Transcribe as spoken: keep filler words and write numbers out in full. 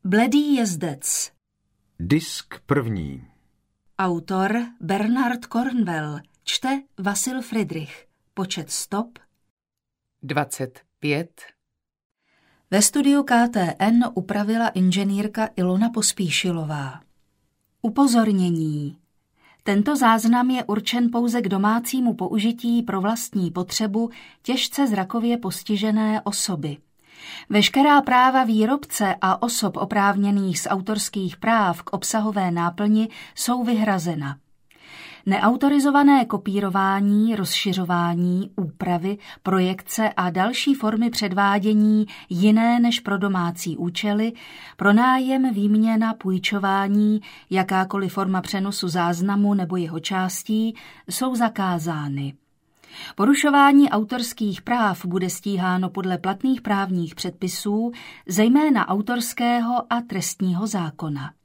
Bledý jezdec. Disk první. Autor Bernard Cornwell. Čte Vasil Friedrich. Počet stop dvacet pět. Ve studiu K T N upravila inženýrka Ilona Pospíšilová. Upozornění. Tento záznam je určen pouze k domácímu použití pro vlastní potřebu těžce zrakově postižené osoby. Veškerá práva výrobce a osob oprávněných z autorských práv k obsahové náplni jsou vyhrazena. Neautorizované kopírování, rozšiřování, úpravy, projekce a další formy předvádění jiné než pro domácí účely, pronájem, výměna, půjčování, jakákoliv forma přenosu záznamu nebo jeho částí jsou zakázány. Porušování autorských práv bude stíháno podle platných právních předpisů, zejména autorského a trestního zákona.